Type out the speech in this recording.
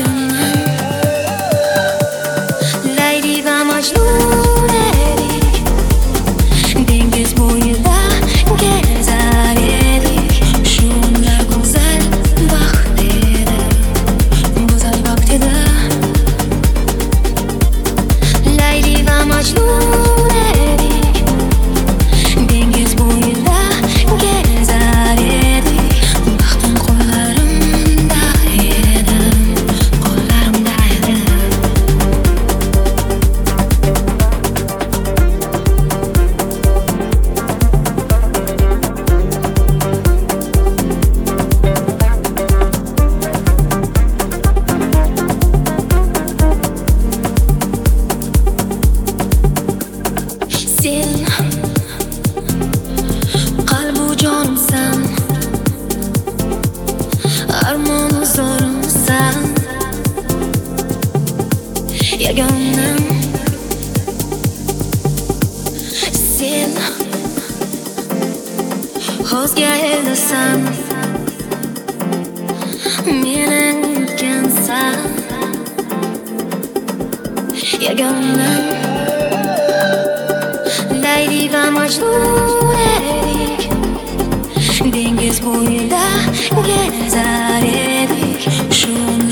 Layli va Majnun edik, dengiz bo'yida kezar edik. Shu kunlar go'zal vaqt edi, go'zal vaqt edi. Layli va Majnun edik, dengiz bo'yida kezar edik. Baxtim qo'llarimda edi, qo'llarimda edi. Sen qalbu jonimsan, armonu zorimsan, yagonam. Sen o'zga eldasan, meni unutgansan, yagonam. Layli va Majnun edik, dengiz bo'yida kezar edik. Shu